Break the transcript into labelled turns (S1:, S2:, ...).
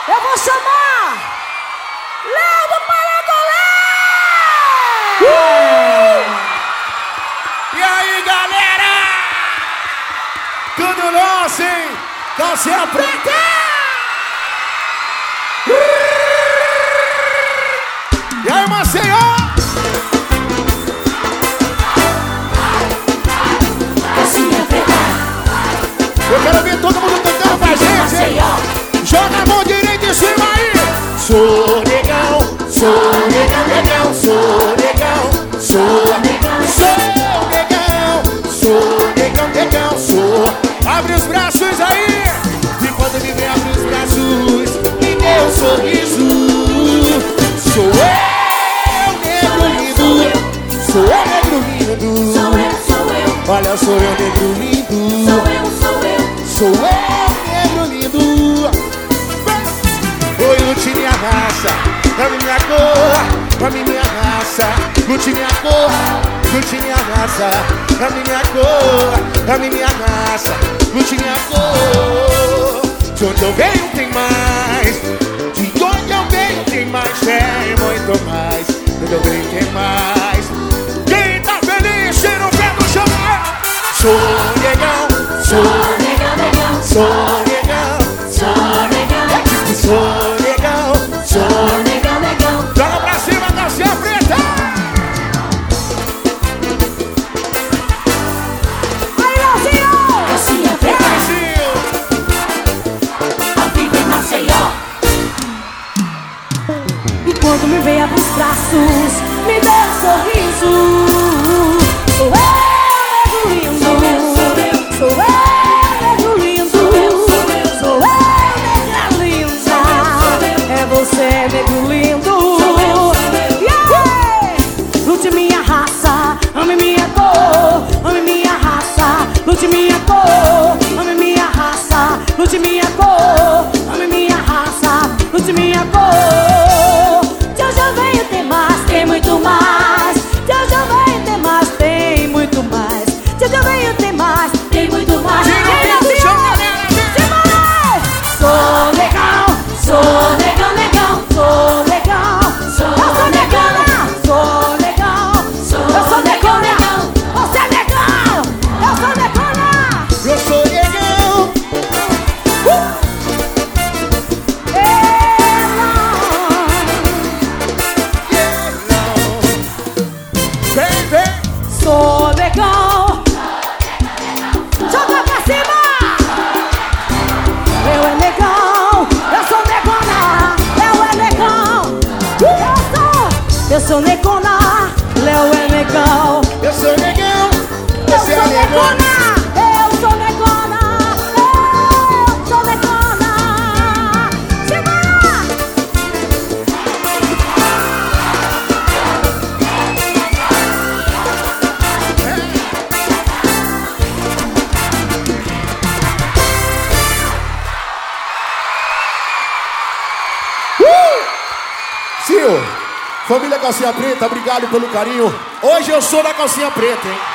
S1: Eu vou chamar Léo do Parangolé!
S2: E aí, galera? Tudo nosso, hein? Calcinha preta! E aí, Maceió?
S1: Calcinha preta!
S2: Eu quero ver todo mundo cantando com a gente, hein? Joga a mão direita em cima aí! Sou negão, sou negão, negão, sou negão, sou negão, sou negão, sou negão, negão, sou. Abre os braços aí! E quando me vem abre os braços, me dê um sorriso. Sou eu, negro lindo, sou eu, negro lindo. Olha, sou eu, negro lindo. Sou eu, negro lindo. Oi, lute minha raça, ame minha cor, ame minha raça. Lute minha cor, lute minha raça, ame minha cor, ame minha raça. Lute minha cor. De onde eu venho tem mais, de onde eu venho tem mais, tem muito mais. De onde eu venho tem mais. Quem tá feliz, tira o pé do chão. Sou negão, sou negão, negão, sou negão, sou negão, sou negão, sou negão, negão. Joga pra cima, calcinha preta!
S1: Aí, Leozinho!
S3: Calcinha preta,
S2: Brasil!
S3: ao vivo em Maceió.
S1: E quando me vem abre os braços, me dê um sorriso. Sou eu, negro lindo. Sou eu, negro lindo. Sou eu, negra linda. É você, negro lindo. Yeah! Lute minha raça, ame minha cor, ame minha raça. Lute minha cor, ame minha raça. Lute minha cor, ame minha raça. Lute minha cor. De hoje eu venho ter mais, tem muito mais. De hoje eu venho ter mais, tem muito mais. De hoje eu venho ter mais, tem muito mais.
S2: Tira o pé do chão, galera!
S1: Sou legal, sou legal, legal, sou legal. Eu sou negona, sou legal. Eu sou negona, você é legal. Eu sou negona.
S2: Eu sou negão! Vem, vem!
S1: Sou legal. Joga pra cima. Eu é legal. Eu sou negona. Eu é legal. Eu sou negona. Léo é legal.
S2: Eu sou negão!
S1: Eu
S2: Você é
S1: sou
S2: negão!
S1: negona. Eu sou negona. Eu sou negona. Segura.
S2: Sil, família Calcinha Preta, obrigado pelo carinho. Hoje eu sou da Calcinha Preta, hein?